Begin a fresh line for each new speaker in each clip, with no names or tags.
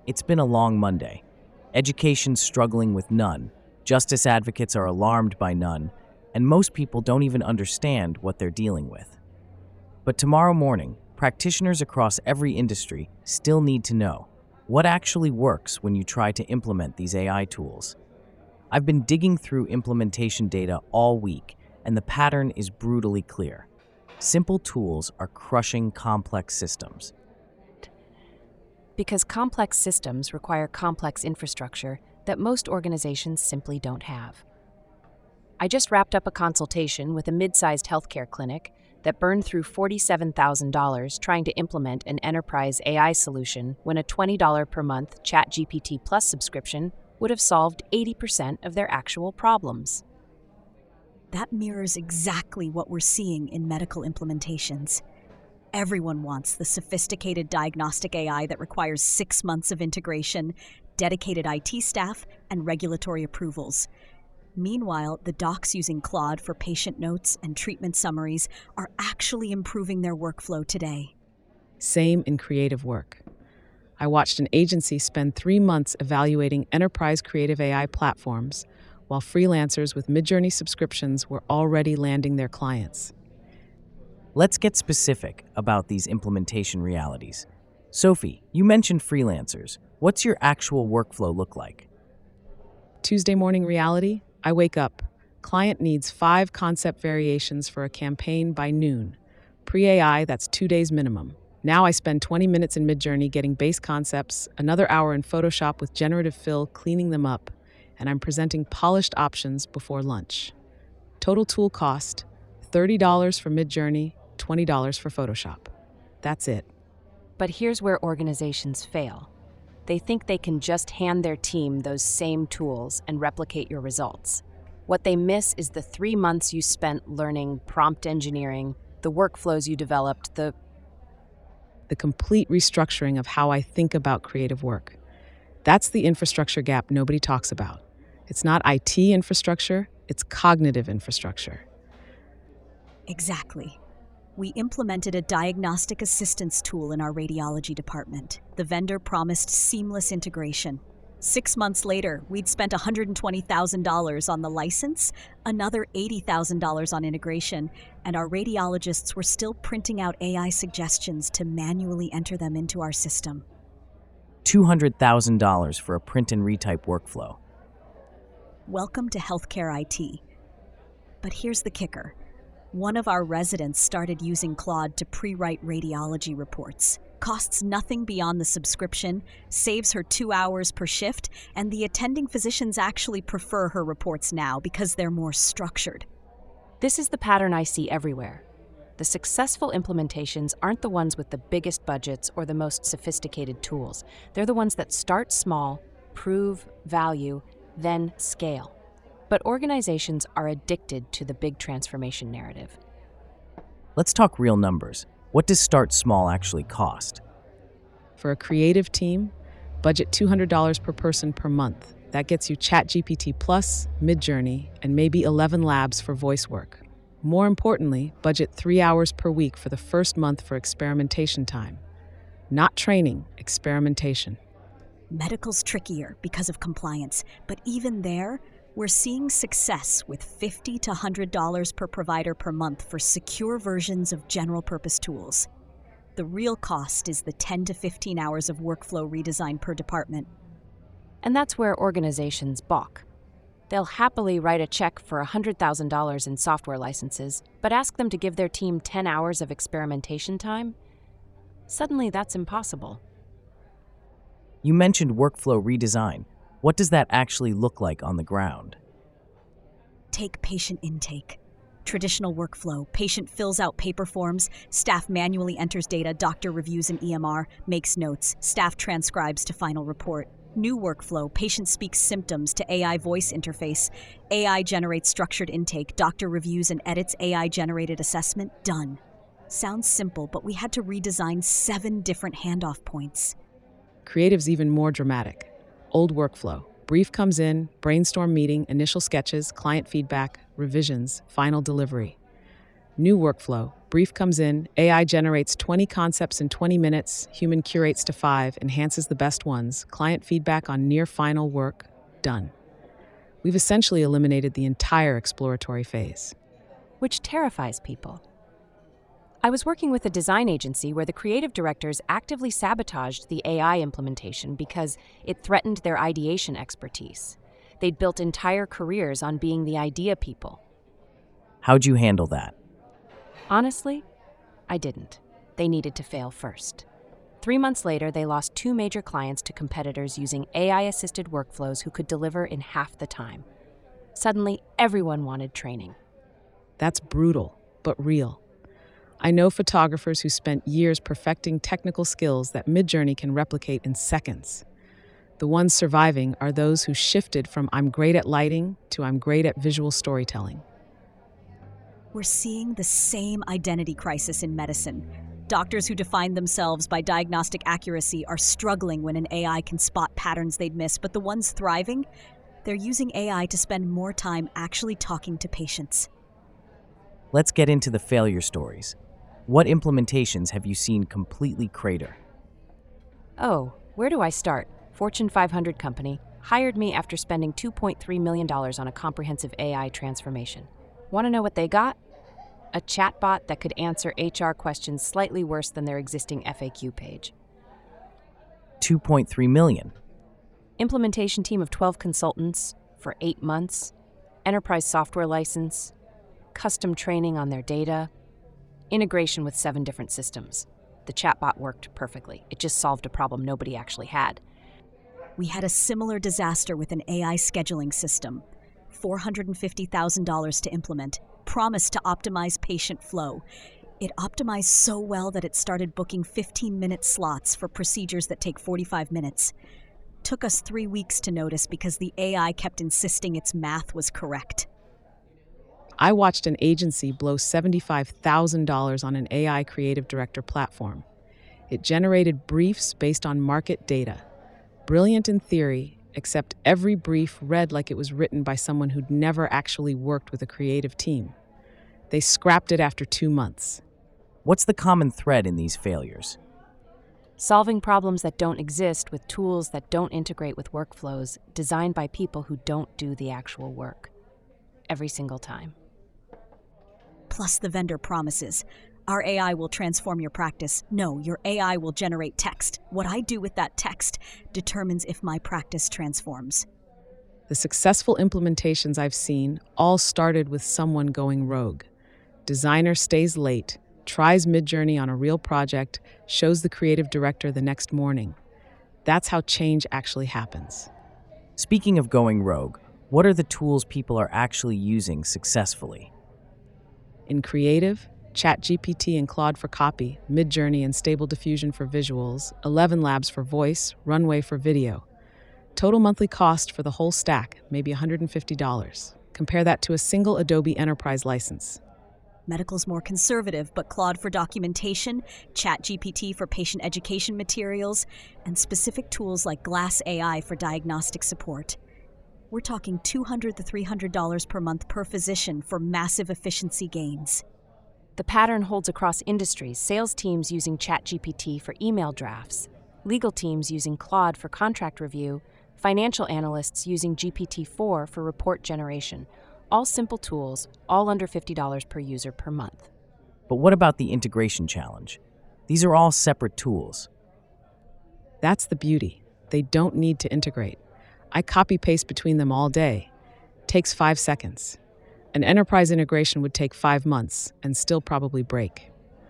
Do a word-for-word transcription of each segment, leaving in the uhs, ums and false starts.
It's been a long Monday. Education's struggling with none, justice advocates are alarmed by none, and most people don't even understand what they're dealing with. But tomorrow morning, practitioners across every industry still need to know what actually works when you try to implement these A I tools. I've been digging through implementation data all week, and the pattern is brutally clear. Simple tools are crushing complex systems.
Because complex systems require complex infrastructure that most organizations simply don't have. I just wrapped up a consultation with a mid-sized healthcare clinic that burned through forty-seven thousand dollars trying to implement an enterprise A I solution when a twenty dollars per month ChatGPT Plus subscription would have solved eighty percent of their actual problems.
That mirrors exactly what we're seeing in medical implementations. Everyone wants the sophisticated diagnostic A I that requires six months of integration, dedicated I T staff, and regulatory approvals. Meanwhile, the docs using Claude for patient notes and treatment summaries are actually improving their workflow today.
Same in creative work. I watched an agency spend three months evaluating enterprise creative A I platforms, while freelancers with Midjourney subscriptions were already landing their clients.
Let's get specific about these implementation realities. Sophie, you mentioned freelancers. What's your actual workflow look like?
Tuesday morning reality, I wake up. Client needs five concept variations for a campaign by noon. Pre-A I, that's two days minimum. Now I spend twenty minutes in Midjourney getting base concepts, another hour in Photoshop with generative fill cleaning them up, and I'm presenting polished options before lunch. Total tool cost, thirty dollars for Midjourney, twenty dollars for Photoshop. That's it.
But here's where organizations fail. They think they can just hand their team those same tools and replicate your results. What they miss is the three months you spent learning prompt engineering, the workflows you developed, the
the complete restructuring of how I think about creative work. That's the infrastructure gap nobody talks about. It's not I T infrastructure, it's cognitive infrastructure.
Exactly. We implemented a diagnostic assistance tool in our radiology department. The vendor promised seamless integration. Six months later, we'd spent one hundred twenty thousand dollars on the license, another eighty thousand dollars on integration, and our radiologists were still printing out A I suggestions to manually enter them into our system.
two hundred thousand dollars for a print and retype workflow.
Welcome to healthcare I T. But here's the kicker. One of our residents started using Claude to pre-write radiology reports. Costs nothing beyond the subscription, saves her two hours per shift, and the attending physicians actually prefer her reports now because they're more structured.
This is the pattern I see everywhere. The successful implementations aren't the ones with the biggest budgets or the most sophisticated tools. They're the ones that start small, prove value, then scale. But organizations are addicted to the big transformation narrative.
Let's talk real numbers. What does start small actually cost?
For a creative team, budget two hundred dollars per person per month. That gets you ChatGPT Plus, Midjourney, and maybe eleven labs for voice work. More importantly, budget three hours per week for the first month for experimentation time. Not training, experimentation.
Medical's trickier because of compliance, but even there, we're seeing success with fifty to one hundred dollars per provider per month for secure versions of general-purpose tools. The real cost is the ten to fifteen hours of workflow redesign per department.
And that's where organizations balk. They'll happily write a check for one hundred thousand dollars in software licenses, but ask them to give their team ten hours of experimentation time? Suddenly, that's impossible.
You mentioned workflow redesign. What does that actually look like on the ground?
Take patient intake. Traditional workflow. Patient fills out paper forms, staff manually enters data, doctor reviews an E M R, makes notes, staff transcribes to final report. New workflow. Patient speaks symptoms to A I voice interface. A I generates structured intake, doctor reviews and edits A I-generated assessment, done. Sounds simple, but we had to redesign seven different handoff points.
Creative's even more dramatic. Old workflow. Brief comes in, brainstorm meeting, initial sketches, client feedback, revisions, final delivery. New workflow. Brief comes in, A I generates twenty concepts in twenty minutes, human curates to five, enhances the best ones, client feedback on near final work, done. We've essentially eliminated the entire exploratory phase.
Which terrifies people. I was working with a design agency where the creative directors actively sabotaged the A I implementation because it threatened their ideation expertise. They'd built entire careers on being the idea people.
How'd you handle that?
Honestly, I didn't. They needed to fail first. Three months later, they lost two major clients to competitors using A I-assisted workflows who could deliver in half the time. Suddenly, everyone wanted training.
That's brutal, but real. I know photographers who spent years perfecting technical skills that Midjourney can replicate in seconds. The ones surviving are those who shifted from I'm great at lighting to I'm great at visual storytelling.
We're seeing the same identity crisis in medicine. Doctors who define themselves by diagnostic accuracy are struggling when an A I can spot patterns they'd miss, but the ones thriving, they're using A I to spend more time actually talking to patients.
Let's get into the failure stories. What implementations have you seen completely crater?
Oh, where do I start? Fortune five hundred company hired me after spending two point three million dollars on a comprehensive A I transformation. Want to know what they got? A chatbot that could answer H R questions slightly worse than their existing F A Q page.
two point three million dollars.
Implementation team of twelve consultants for eight months, enterprise software license, custom training on their data, integration with seven different systems. The chatbot worked perfectly. It just solved a problem nobody actually had.
We had a similar disaster with an A I scheduling system. four hundred fifty thousand dollars to implement, promised to optimize patient flow. It optimized so well that it started booking fifteen-minute slots for procedures that take forty-five minutes. Took us three weeks to notice because the A I kept insisting its math was correct.
I watched an agency blow seventy-five thousand dollars on an A I creative director platform. It generated briefs based on market data. Brilliant in theory, except every brief read like it was written by someone who'd never actually worked with a creative team. They scrapped it after two months.
What's the common thread in these failures?
Solving problems that don't exist with tools that don't integrate with workflows designed by people who don't do the actual work. Every single time.
Plus the vendor promises. Our A I will transform your practice. No, your A I will generate text. What I do with that text determines if my practice transforms.
The successful implementations I've seen all started with someone going rogue. Designer stays late, tries Midjourney on a real project, shows the creative director the next morning. That's how change actually happens.
Speaking of going rogue, what are the tools people are actually using successfully?
In creative, ChatGPT and Claude for copy, Midjourney and Stable Diffusion for visuals, Eleven Labs for voice, Runway for video. Total monthly cost for the whole stack, maybe one hundred fifty dollars. Compare that to a single Adobe Enterprise license.
Medical's more conservative, but Claude for documentation, ChatGPT for patient education materials, and specific tools like Glass A I for diagnostic support. We're talking two hundred to three hundred dollars per month per physician for massive efficiency gains.
The pattern holds across industries, sales teams using ChatGPT for email drafts, legal teams using Claude for contract review, financial analysts using G P T four for report generation. All simple tools, all under fifty dollars per user per month.
But what about the integration challenge? These are all separate tools.
That's the beauty. They don't need to integrate. I copy-paste between them all day. Takes five seconds. An enterprise integration would take five months and still probably break.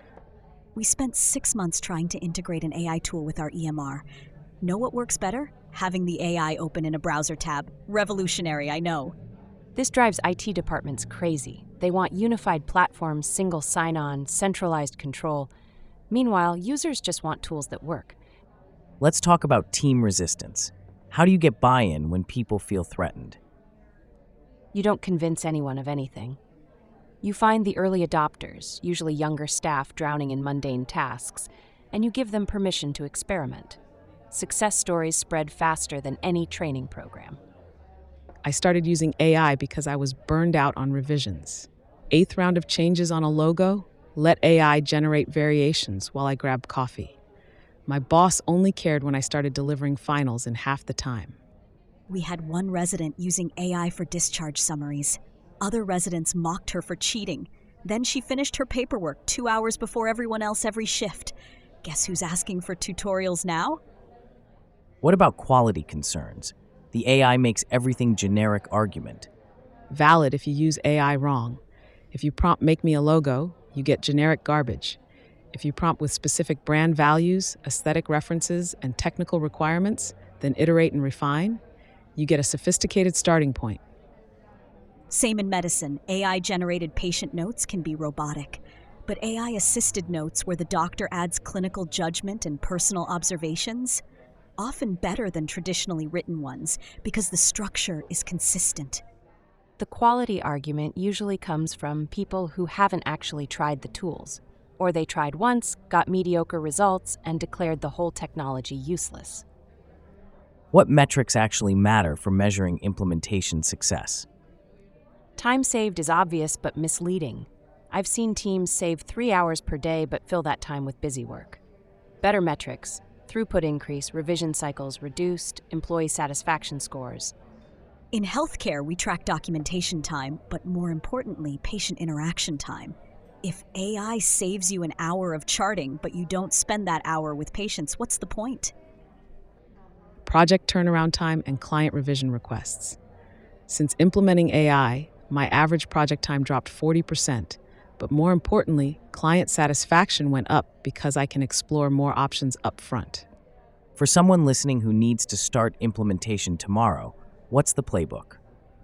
We spent six months trying to integrate an A I tool with our E M R. Know what works better? Having the A I open in a browser tab. Revolutionary, I know.
This drives I T departments crazy. They want unified platforms, single sign-on, centralized control. Meanwhile, users just want tools that work.
Let's talk about team resistance. How do you get buy-in when people feel threatened?
You don't convince anyone of anything. You find the early adopters, usually younger staff drowning in mundane tasks, and you give them permission to experiment. Success stories spread faster than any training program.
I started using A I because I was burned out on revisions. Eighth round of changes on a logo? Let A I generate variations while I grab coffee. My boss only cared when I started delivering finals in half the time.
We had one resident using A I for discharge summaries. Other residents mocked her for cheating. Then she finished her paperwork two hours before everyone else every shift. Guess who's asking for tutorials now?
What about quality concerns? The A I makes everything generic argument.
Valid if you use A I wrong. If you prompt "make me a logo," you get generic garbage. If you prompt with specific brand values, aesthetic references, and technical requirements, then iterate and refine, you get a sophisticated starting point.
Same in medicine. A I-generated patient notes can be robotic. But A I-assisted notes where the doctor adds clinical judgment and personal observations, often better than traditionally written ones because the structure is consistent.
The quality argument usually comes from people who haven't actually tried the tools, or they tried once, got mediocre results, and declared the whole technology useless.
What metrics actually matter for measuring implementation success?
Time saved is obvious but misleading. I've seen teams save three hours per day but fill that time with busy work. Better metrics: throughput increase, revision cycles reduced, employee satisfaction scores.
In healthcare, we track documentation time, but more importantly, patient interaction time. If A I saves you an hour of charting, but you don't spend that hour with patients, what's the point?
Project turnaround time and client revision requests. Since implementing A I, my average project time dropped forty percent, but more importantly, client satisfaction went up because I can explore more options up front.
For someone listening who needs to start implementation tomorrow, what's the playbook?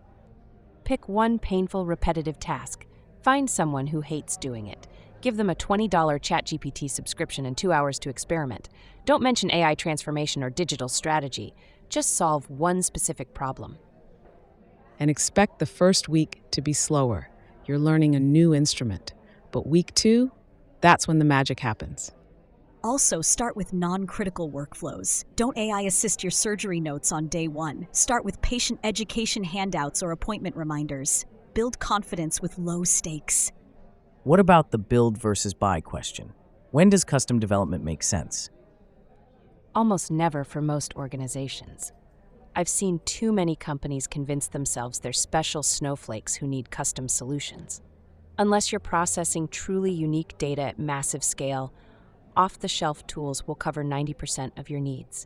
Pick one painful, repetitive task. Find someone who hates doing it. Give them a twenty dollars ChatGPT subscription and two hours to experiment. Don't mention A I transformation or digital strategy. Just solve one specific problem.
And expect the first week to be slower. You're learning a new instrument. But week two, that's when the magic happens.
Also, start with non-critical workflows. Don't A I assist your surgery notes on day one. Start with patient education handouts or appointment reminders. Build confidence with low stakes.
What about the build versus buy question? When does custom development make sense?
Almost never for most organizations. I've seen too many companies convince themselves they're special snowflakes who need custom solutions. Unless you're processing truly unique data at massive scale, off-the-shelf tools will cover ninety percent of your needs.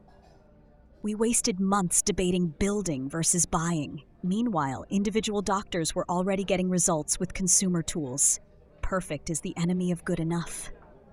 We wasted months debating building versus buying. Meanwhile, individual doctors were already getting results with consumer tools. Perfect is the enemy of good enough.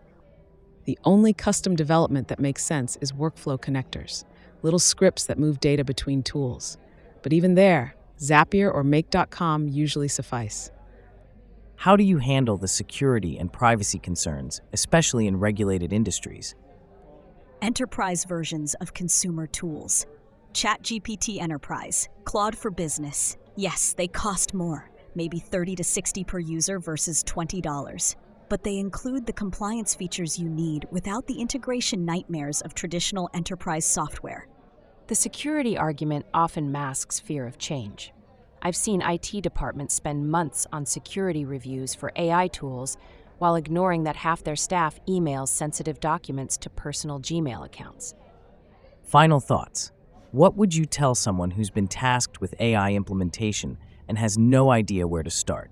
The only custom development that makes sense is workflow connectors, little scripts that move data between tools. But even there, Zapier or Make dot com usually suffice.
How do you handle the security and privacy concerns, especially in regulated industries?
Enterprise versions of consumer tools. ChatGPT Enterprise, Claude for Business. Yes, they cost more, maybe thirty to sixty per user versus twenty dollars. But they include the compliance features you need without the integration nightmares of traditional enterprise software.
The security argument often masks fear of change. I've seen I T departments spend months on security reviews for A I tools while ignoring that half their staff emails sensitive documents to personal Gmail accounts.
Final thoughts. What would you tell someone who's been tasked with A I implementation and has no idea where to start?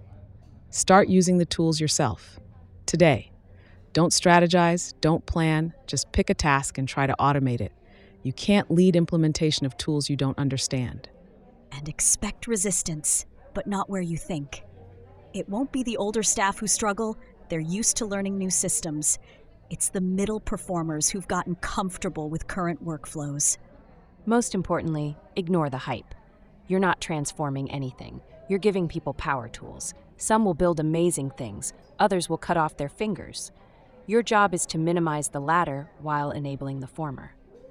Start using the tools yourself. Today. Don't strategize, don't plan, just pick a task and try to automate it. You can't lead implementation of tools you don't understand.
And expect resistance, but not where you think. It won't be the older staff who struggle. They're used to learning new systems. It's the middle performers who've gotten comfortable with current workflows.
Most importantly, ignore the hype. You're not transforming anything. You're giving people power tools. Some will build amazing things. Others will cut off their fingers. Your job is to minimize the latter while enabling the former.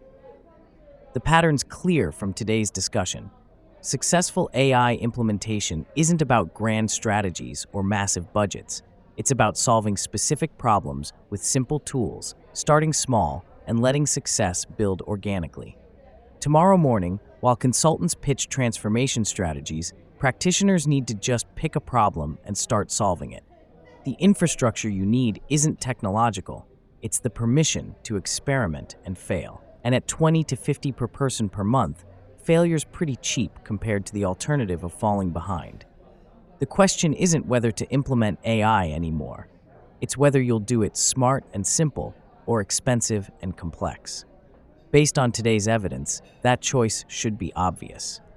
The pattern's clear from today's discussion. Successful A I implementation isn't about grand strategies or massive budgets. It's about solving specific problems with simple tools, starting small, and letting success build organically. Tomorrow morning, while consultants pitch transformation strategies, practitioners need to just pick a problem and start solving it. The infrastructure you need isn't technological, it's the permission to experiment and fail. And at twenty to fifty per person per month, failure's pretty cheap compared to the alternative of falling behind. The question isn't whether to implement A I anymore. It's whether you'll do it smart and simple or expensive and complex. Based on today's evidence, that choice should be obvious.